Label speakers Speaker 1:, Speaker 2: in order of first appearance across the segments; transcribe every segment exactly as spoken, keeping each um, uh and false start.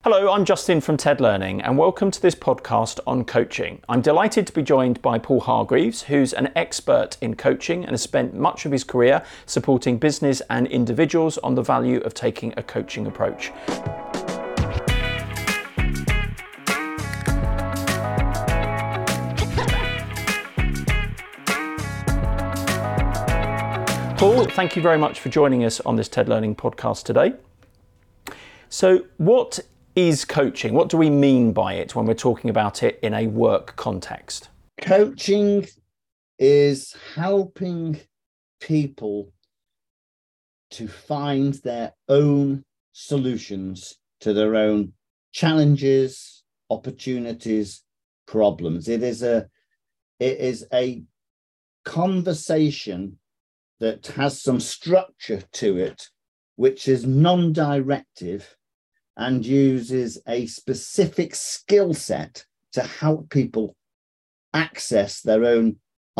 Speaker 1: Hello, I'm Justin from TED Learning and welcome to this podcast on coaching. I'm delighted to be joined by Paul Hargreaves, who's an expert in coaching and has spent much of his career supporting business and individuals on the value of taking a coaching approach. Paul, thank you very much for joining us on this TED Learning podcast today. So what is coaching? What do we mean by it when we're talking about it in a work context?
Speaker 2: Coaching is helping people to find their own solutions to their own challenges, opportunities, problems. It is a, it is a conversation that has some structure to it, which is non-directive and uses a specific skill set to help people access their own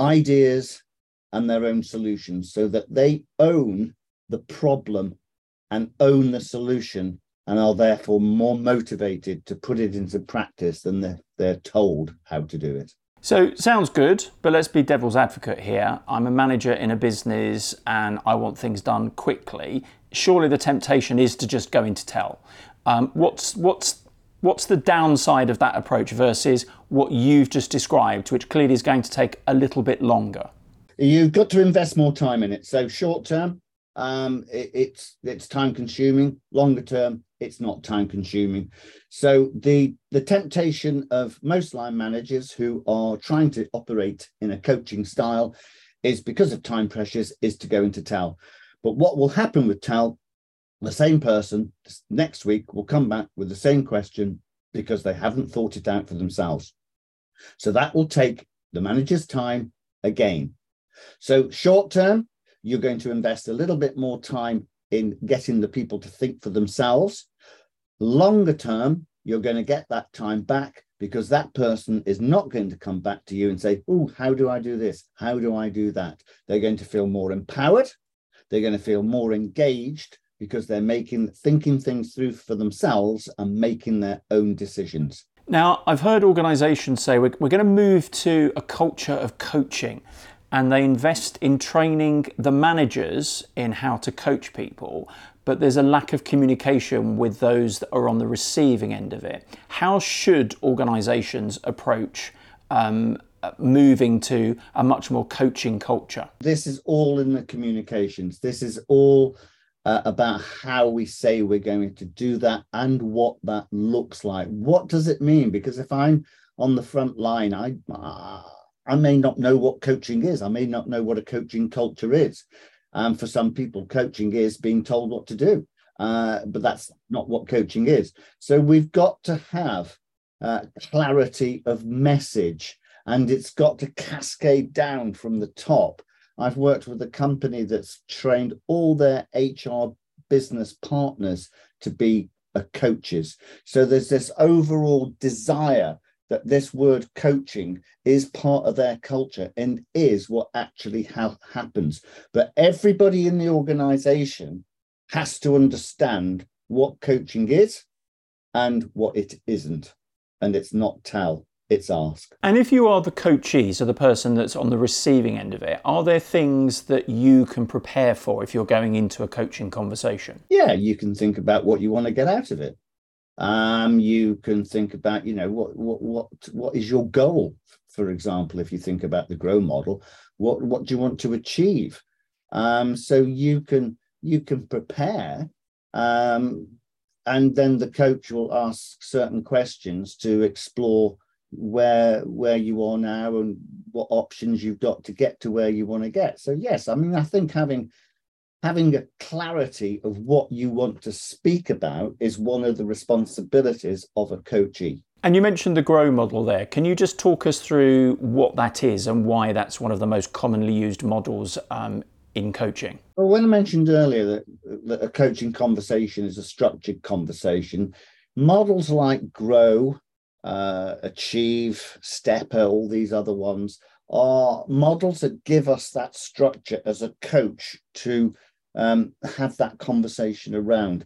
Speaker 2: ideas and their own solutions so that they own the problem and own the solution and are therefore more motivated to put it into practice than they're, they're told how to do it.
Speaker 1: So sounds good, but let's be devil's advocate here. I'm a manager in a business and I want things done quickly. Surely the temptation is to just go into tell. Um, what's what's what's the downside of that approach versus what you've just described, which clearly is going to take a little bit longer?
Speaker 2: You've got to invest more time in it. So short term, um, it, it's it's time consuming. Longer term, it's not time consuming. So the the temptation of most line managers who are trying to operate in a coaching style is, because of time pressures, is to go into tell. But what will happen with tell? The same person next week will come back with the same question because they haven't thought it out for themselves. So that will take the manager's time again. So short term, you're going to invest a little bit more time in getting the people to think for themselves. Longer term, you're going to get that time back because that person is not going to come back to you and say, oh, how do I do this? How do I do that? They're going to feel more empowered. They're going to feel more engaged because they're making, thinking things through for themselves and making their own decisions.
Speaker 1: Now, I've heard organisations say we're, we're going to move to a culture of coaching, and they invest in training the managers in how to coach people, but there's a lack of communication with those that are on the receiving end of it. How should organisations approach um, moving to a much more coaching culture?
Speaker 2: This is all in the communications. This is all Uh, about how we say we're going to do that and what that looks like. What does it mean? Because if I'm on the front line, I uh, I may not know what coaching is. I may not know what a coaching culture is. Um, for some people, coaching is being told what to do, uh, but that's not what coaching is. So we've got to have uh, clarity of message, and it's got to cascade down from the top. I've worked with a company that's trained all their H R business partners to be uh, coaches. So there's this overall desire that this word coaching is part of their culture and is what actually ha- happens. But everybody in the organization has to understand what coaching is and what it isn't. And it's not tell. It's ask.
Speaker 1: And if you are the coachee, so the person that's on the receiving end of it, are there things that you can prepare for if you're going into a coaching conversation?
Speaker 2: Yeah, you can think about what you want to get out of it. Um, you can think about, you know, what what what what is your goal? For example, if you think about the GROW model, what what do you want to achieve? Um, so you can you can prepare, um, and then the coach will ask certain questions to explore where where you are now and what options you've got to get to where you want to get. So yes, I mean, I think having having a clarity of what you want to speak about is one of the responsibilities of a coachee.
Speaker 1: And you mentioned the GROW model there. Can you just talk us through what that is and why that's one of the most commonly used models um, in coaching?
Speaker 2: Well, when I mentioned earlier that, that a coaching conversation is a structured conversation, models like GROW, uh, Achieve, Stepper, all these other ones are models that give us that structure as a coach to um, have that conversation around.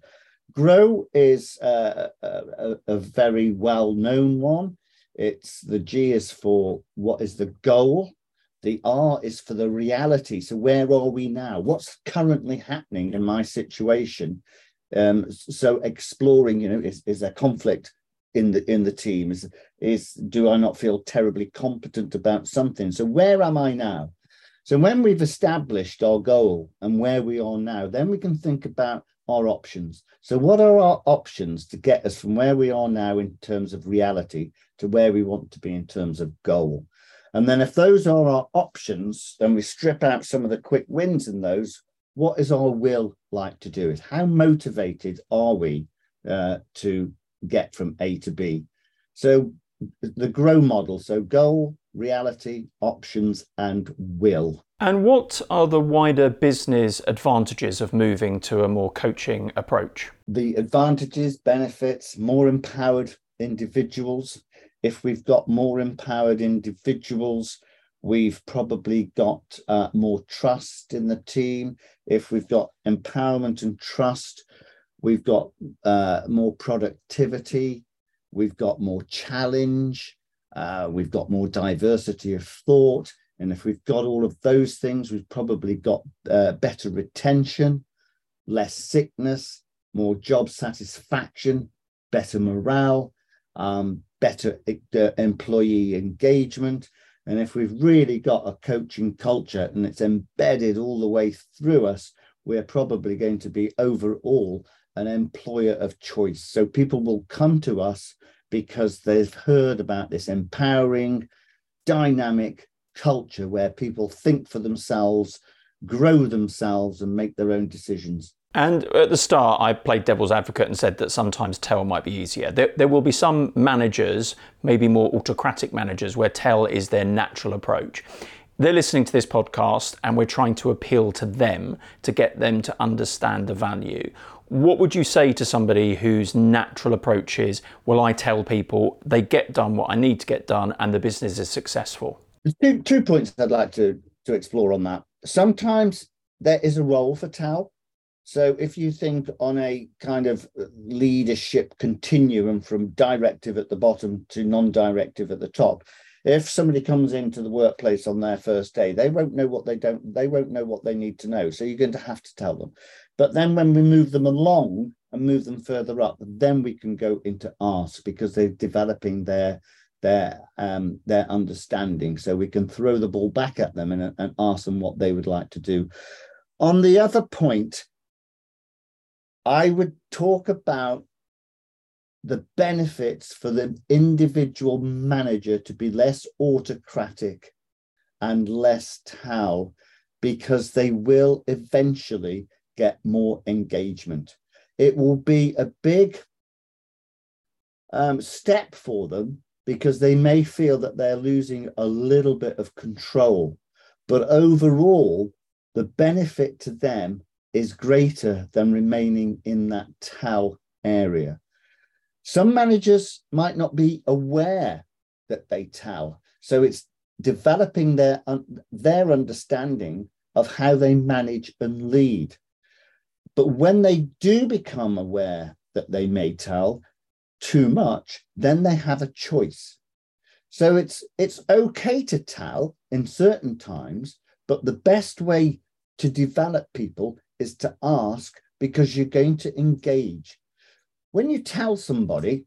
Speaker 2: GROW is uh, a, a, a very well-known one. It's the G is for what is the goal. The R is for the reality. So where are we now? What's currently happening in my situation? Um, so exploring, you know, is, is there conflict in the in the team? Is, is do I not feel terribly competent about something? So where am I now? So when we've established our goal and where we are now, then we can think about our options. So what are our options to get us from where we are now in terms of reality to where we want to be in terms of goal? And then if those are our options, then we strip out some of the quick wins in those. What is our will like to do it? How motivated are we uh, to get from A to B? So the GROW model, so goal, reality, options, and will.
Speaker 1: And what are the wider business advantages of moving to a more coaching approach?
Speaker 2: The advantages, benefits, more empowered individuals. If we've got more empowered individuals, we've probably got uh, more trust in the team. If we've got empowerment and trust, we've got uh, more productivity. We've got more challenge. Uh, we've got more diversity of thought. And if we've got all of those things, we've probably got uh, better retention, less sickness, more job satisfaction, better morale, um, better uh, employee engagement. And if we've really got a coaching culture and it's embedded all the way through us, we're probably going to be overall an employer of choice. So people will come to us because they've heard about this empowering, dynamic culture where people think for themselves, grow themselves, and make their own decisions.
Speaker 1: And at the start, I played devil's advocate and said that sometimes tell might be easier. There, there will be some managers, maybe more autocratic managers, where tell is their natural approach. They're listening to this podcast and we're trying to appeal to them to get them to understand the value. What would you say to somebody whose natural approach is, well, I tell people, they get done what I need to get done and the business is successful?
Speaker 2: There's two, two points I'd like to, to explore on that. Sometimes there is a role for tell. So if you think on a kind of leadership continuum from directive at the bottom to non-directive at the top, if somebody comes into the workplace on their first day, they won't know what they don't, they won't know what they need to know. So you're going to have to tell them. But then when we move them along and move them further up, then we can go into ask, because they're developing their their um, their understanding. So we can throw the ball back at them and, and ask them what they would like to do. On the other point, I would talk about the benefits for the individual manager to be less autocratic and less tell, because they will eventually get more engagement. It will be a big um, step for them, because they may feel that they're losing a little bit of control. But overall, the benefit to them is greater than remaining in that tell area. Some managers might not be aware that they tell. So it's developing their, their understanding of how they manage and lead. But when they do become aware that they may tell too much, then they have a choice. So it's, it's okay to tell in certain times, but the best way to develop people is to ask, because you're going to engage. When you tell somebody,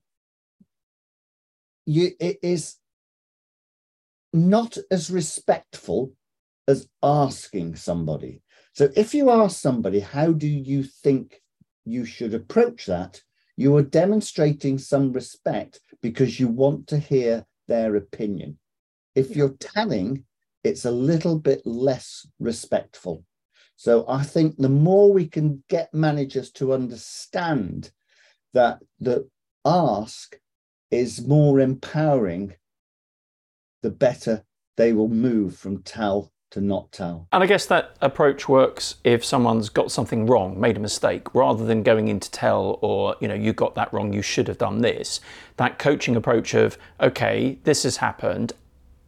Speaker 2: you, it is not as respectful as asking somebody. So if you ask somebody, how do you think you should approach that? You are demonstrating some respect because you want to hear their opinion. If you're telling, it's a little bit less respectful. So I think the more we can get managers to understand that the ask is more empowering, the better they will move from tell to not tell.
Speaker 1: And I guess that approach works if someone's got something wrong, made a mistake, rather than going into tell or, you know, you got that wrong, you should have done this. That coaching approach of, okay, this has happened.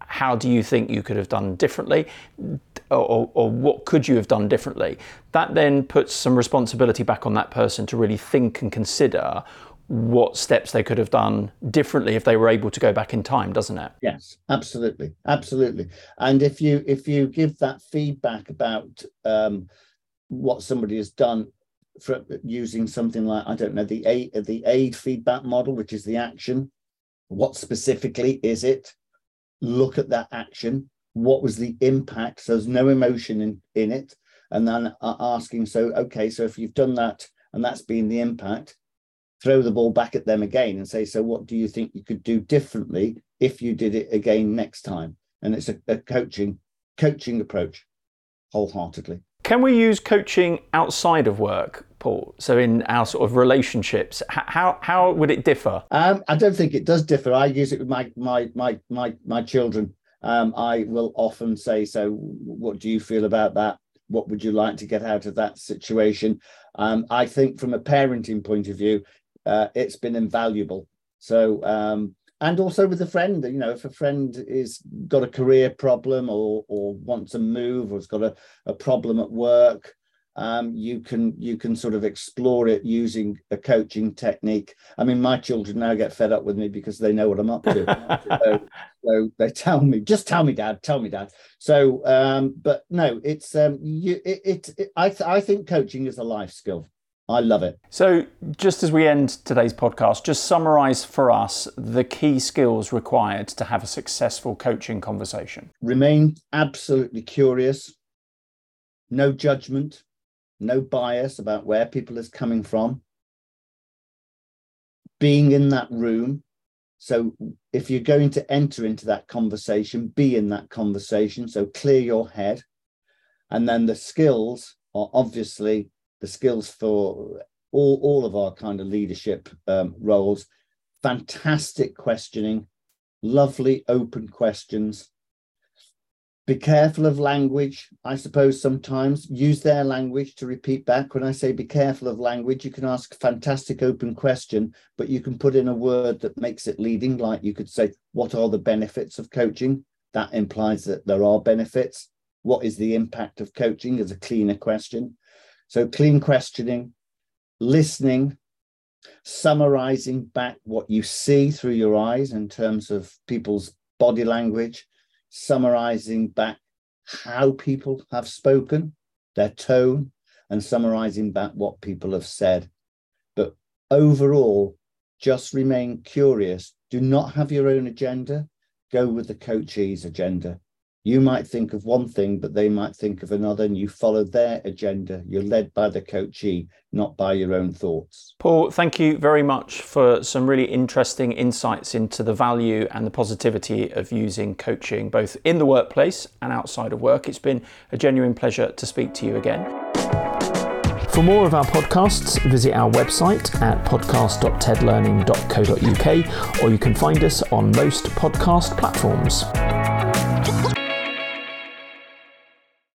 Speaker 1: how do you think you could have done differently, or, or what could you have done differently? That then puts some responsibility back on that person to really think and consider what steps they could have done differently if they were able to go back in time, doesn't it?
Speaker 2: Yes, absolutely, absolutely. And if you if you give that feedback about um, what somebody has done for using something like, I don't know, the aid, the aid feedback model, which is the action, what specifically is it? Look at that action. What was the impact? So there's no emotion in, in it. And then asking, so, okay, so if you've done that and that's been the impact, throw the ball back at them again and say, so what do you think you could do differently if you did it again next time? And it's a, a coaching coaching approach wholeheartedly.
Speaker 1: Can we use coaching outside of work, Paul? So in our sort of relationships, how how would it differ?
Speaker 2: Um, I don't think it does differ. I use it with my my my my my children. Um, I will often say, so what do you feel about that? What would you like to get out of that situation? Um, I think from a parenting point of view, Uh, it's been invaluable. So, um, and also with a friend, you know, if a friend is got a career problem or or wants to move or has got a, a problem at work, um, you can you can sort of explore it using a coaching technique. I mean, my children now get fed up with me because they know what I'm up to. so, so they tell me, just tell me, Dad, tell me, Dad. So, um, but no, it's um, you. It, it, it I th- I think coaching is a life skill. I love it.
Speaker 1: So just as we end today's podcast, just summarise for us the key skills required to have a successful coaching conversation.
Speaker 2: Remain absolutely curious, no judgment, no bias about where people is coming from. Being in that room. So if you're going to enter into that conversation, be in that conversation. So clear your head. And then the skills are obviously the skills for all, all of our kind of leadership um, roles. Fantastic questioning, lovely open questions. Be careful of language. I suppose sometimes use their language to repeat back. When I say be careful of language, you can ask a fantastic open question, but you can put in a word that makes it leading, like you could say, what are the benefits of coaching? That implies that there are benefits. What is the impact of coaching is a cleaner question. So clean questioning, listening, summarizing back what you see through your eyes in terms of people's body language, summarizing back how people have spoken, their tone, and summarizing back what people have said. But overall, just remain curious. Do not have your own agenda. Go with the coachee's agenda. You might think of one thing, but they might think of another, and you follow their agenda. You're led by the coachee, not by your own thoughts.
Speaker 1: Paul, thank you very much for some really interesting insights into the value and the positivity of using coaching, both in the workplace and outside of work. It's been a genuine pleasure to speak to you again. For more of our podcasts, visit our website at podcast dot ted learning dot co dot uk, or you can find us on most podcast platforms.